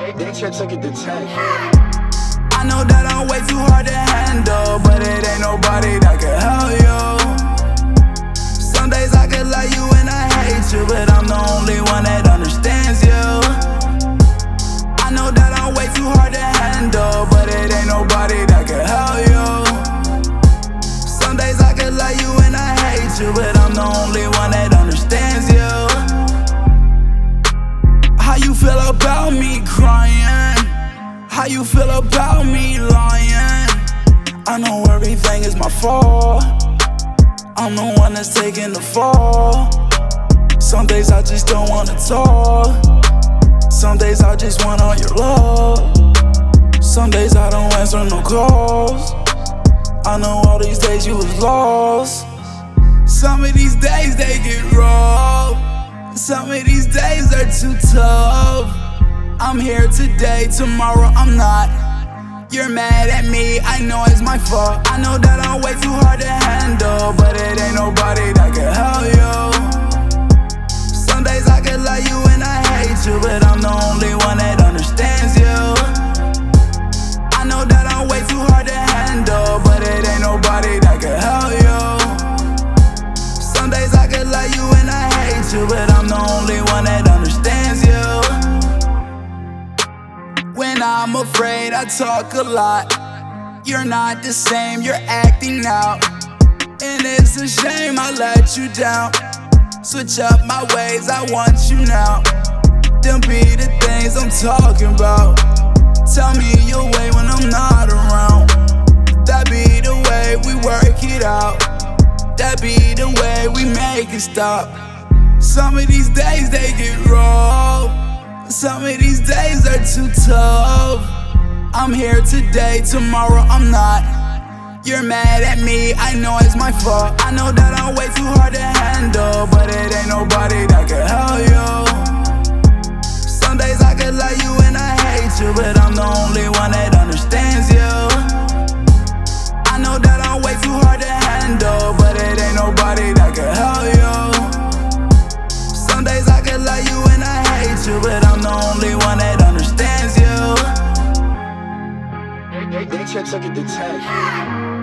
They took it to 10. I know that I'm way too hard to handle, but it ain't nobody that can help you. Some days I could love you and I hate you, but I'm the only one that understands you. I know that I'm way too hard to handle, but it ain't nobody that can help you. Some days I could love you and I hate you, but I'm the only one that understands you. How you feel about me crying? How you feel about me lying? I know everything is my fault. I'm the one that's taking the fall. Some days I just don't wanna talk. Some days I just want all your love. Some days I don't answer no calls. I know all these days you was lost. Some of these days they get rough. Some of these days are too tough. I'm here today, tomorrow I'm not. You're mad at me, I know it's my fault. I know that I'm way too hard to handle, but it ain't nobody that can help you. Some days I can love you and I hate you, but I'm the only one that understands you. I know that I'm way too hard to handle, but it ain't nobody that can help you. Some days I can love you and I hate you, but I'm the only one that understands you. When I'm afraid, I talk a lot. You're not the same, you're acting out. And it's a shame I let you down. Switch up my ways, I want you now. Them be the things I'm talking about. Tell me your way when I'm not around. That be the way we work it out. That be the way we make it stop. Some of these days they get rough. Some of these days are too tough. I'm here today, tomorrow I'm not. You're mad at me, I know it's my fault. I know that I'm way too hard to handle, but it ain't nobody that can help you. Some days I could love you and I hate you, but I'm the only one that understands you. I know that I'm way too hard to handle, but it ain't nobody that can help you. Some days I could love you and I hate you, but I'm the only one that understands you. They took it to 10.